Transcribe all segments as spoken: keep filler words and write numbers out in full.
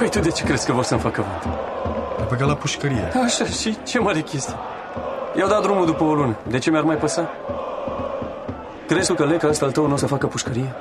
tu de ce crezi că vor să-mi facă vânt? Ai băgat la pușcărie. Așa, și ce mare chestie. I-au dat drumul după o lună. De ce mi-ar mai păsa? Crezi tu că leca ăsta al tău nu o să facă pușcărie?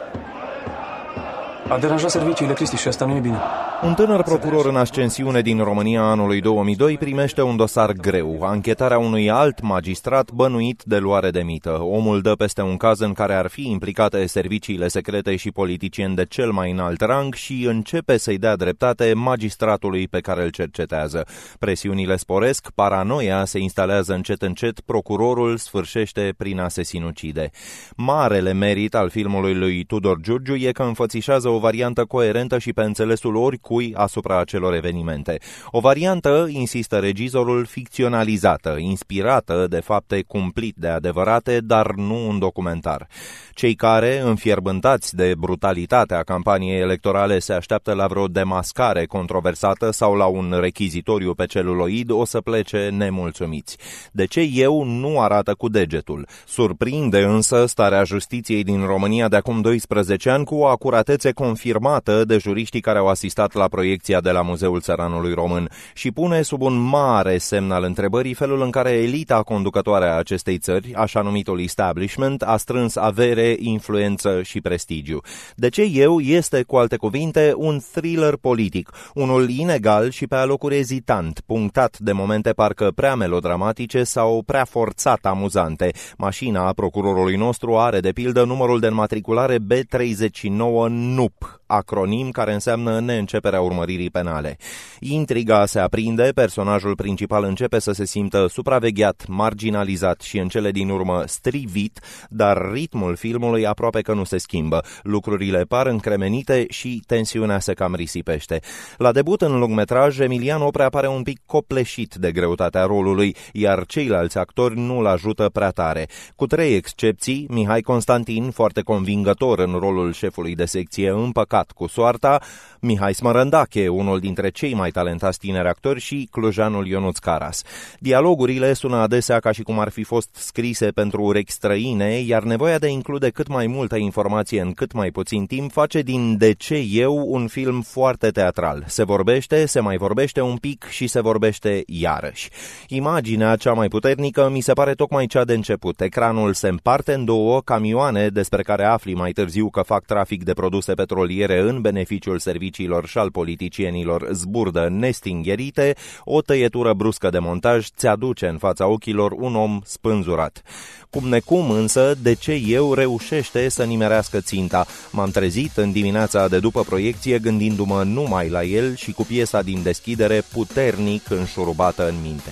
A deranjat serviciile, Cristi, și asta nu e bine. Un tânăr procuror în ascensiune din România anului două mii doi primește un dosar greu. Anchetarea unui alt magistrat bănuit de luare de mită. Omul dă peste un caz în care ar fi implicate serviciile secrete și politicieni de cel mai înalt rang și începe să-i dea dreptate magistratului pe care îl cercetează. Presiunile sporesc, paranoia se instalează încet încet, procurorul sfârșește prin a se sinucide. Marele merit al filmului lui Tudor Giurgiu e că înfățișează o variantă coerentă și pe înțelesul oricui asupra acelor evenimente. O variantă, insistă regizorul, ficționalizată, inspirată de fapte cumplit de adevărate, dar nu un documentar. Cei care, înfierbântați de brutalitatea campaniei electorale, se așteaptă la vreo demascare controversată sau la un rechizitoriu pe celuloid, o să plece nemulțumiți. De ce eu nu arată cu degetul? Surprinde însă starea justiției din România de acum doisprezece ani cu o acuratețe confirmată de juriștii care au asistat la proiecția de la Muzeul Țăranului Român și pune sub un mare semn al întrebării felul în care elita conducătoare a acestei țări, așa numitul establishment, a strâns avere, influență și prestigiu. De ce eu este, cu alte cuvinte, un thriller politic, unul inegal și pe alocuri ezitant, punctat de momente parcă prea melodramatice sau prea forțat amuzante. Mașina procurorului nostru are, de pildă, numărul de înmatriculare B treizeci și nouă N U P, acronim care înseamnă neînceperea urmăririi penale. Intriga se aprinde, personajul principal începe să se simtă supravegheat, marginalizat și în cele din urmă strivit, dar ritmul filmului aproape că nu se schimbă. Lucrurile par încremenite și tensiunea se cam risipește. La debut în lungmetraj, Emilian Oprea pare un pic copleșit de greutatea rolului, iar ceilalți actori nu-l ajută prea tare. Cu trei excepții, Mihai Constantin, foarte convingător în rolul șefului de secție, împăcat cu soarta, Mihai Smărândache, unul dintre cei mai talentați tineri actori, și clujanul Ionuț Caras. Dialogurile sună adesea ca și cum ar fi fost scrise pentru urechi străine, iar nevoia de a include cât mai multă informație în cât mai puțin timp face din De ce eu un film foarte teatral. Se vorbește, se mai vorbește un pic și se vorbește iarăși. Imaginea cea mai puternică mi se pare tocmai cea de început. Ecranul se împarte în două, camioane, despre care afli mai târziu că fac trafic de produse petroliere în beneficiul serviciilor și al politicienilor, zburdă nestingherite, o tăietură bruscă de montaj ți aduce în fața ochilor un om spânzurat. Cum necum însă, De ce eu reușește să nimerească ținta. M-am trezit în dimineața de după proiecție gândindu-mă numai la el și cu piesa din deschidere puternic înșurubată în minte.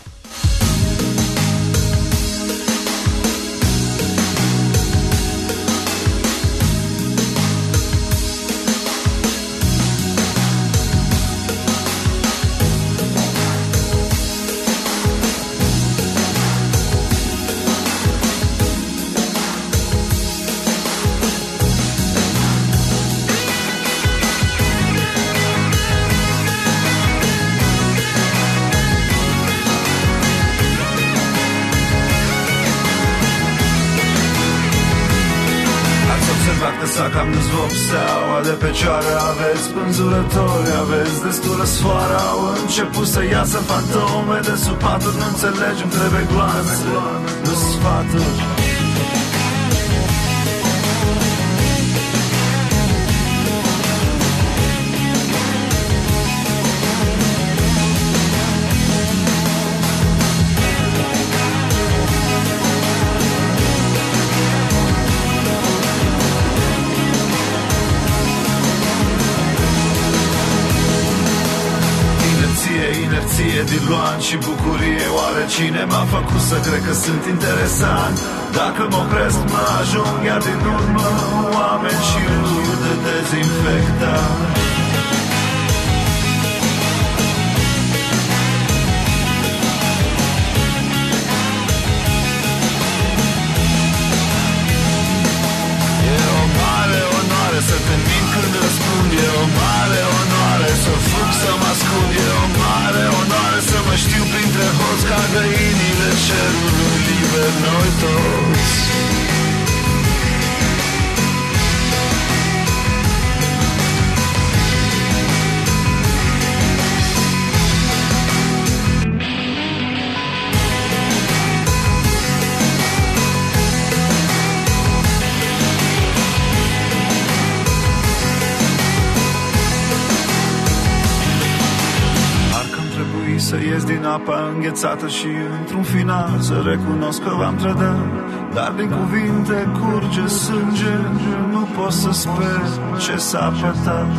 Cam nu-ți vă obseaua de pe cioară, aveți spânzurători, aveți destulă sfoară. Au început să iasă fantome de sub paturi, nu înțelegi, îmi trebuie gloanțe, nu sfaturi. Diluan și bucurie, oare cine m-a făcut să cred că sunt interesant? Dacă mă opresc, mă ajung, iar din urmă oameni și râuri de dezinfectant. E o mare onoare să te mint când răspund, e o mare onoare să fug să mă ascund, e o mare onoare să mă știu printre hoți ca găinile cerului liber noi toți. să ies din apa înghețată și într-un final să recunosc că v-am trădat. Dar din cuvinte curge sânge, nu pot să sper ce s-a pătat.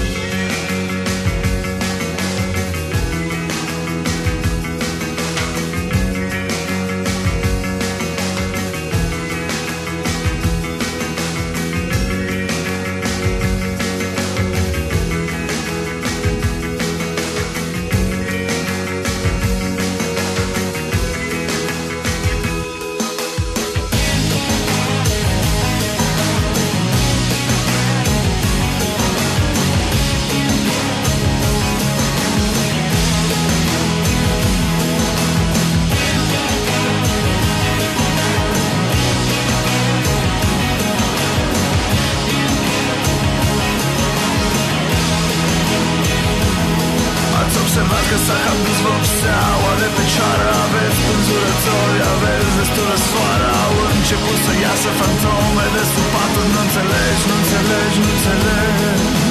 Că s-a cam dus vopseaua de pe cioară. Aveți pânzurători, aveți destulă soară. Au început să iasă fantome de sub patul. Nu înțelegi, nu înțelegi, nu înțelegi.